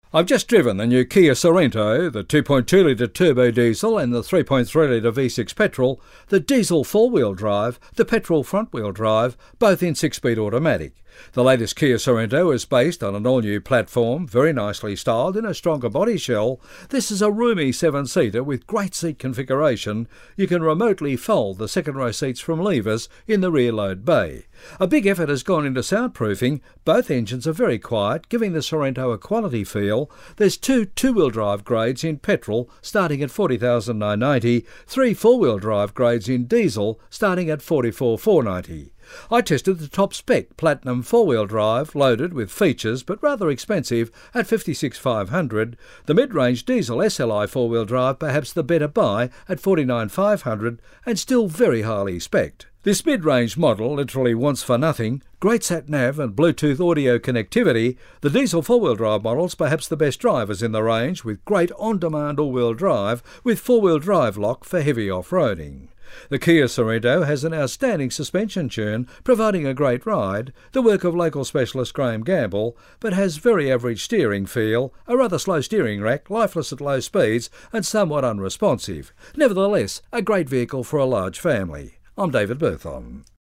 I've just driven the new Kia Sorento, the 2.2 litre turbo diesel and the 3.3 litre V6 petrol, the diesel four-wheel drive, the petrol front-wheel drive, both in 6-speed automatic. The latest Kia Sorento is based on an all-new platform, very nicely styled in a stronger body shell. This is a roomy 7-seater with great seat configuration. You can remotely fold the second-row seats from levers in the rear load bay. A big effort has gone into soundproofing. Both engines are very quiet, giving the Sorento a quality feel. There's two-wheel drive grades in petrol, starting at $40,990, 3 4-wheel drive grades in diesel, starting at $44,490. I tested the top spec Platinum 4-wheel drive, loaded with features but rather expensive at $56,500. The mid-range diesel SLI 4-wheel drive, perhaps the better buy at $49,500 and still very highly spec'd. This mid-range model literally wants for nothing. Great sat-nav and Bluetooth audio connectivity. The diesel 4-wheel drive models perhaps the best drivers in the range, with great on-demand all-wheel drive with 4-wheel drive lock for heavy off-roading. The Kia Sorento has an outstanding suspension tune, providing a great ride, the work of local specialist Graham Gamble, but has very average steering feel, a rather slow steering rack, lifeless at low speeds and somewhat unresponsive. Nevertheless, a great vehicle for a large family. I'm David Berthon.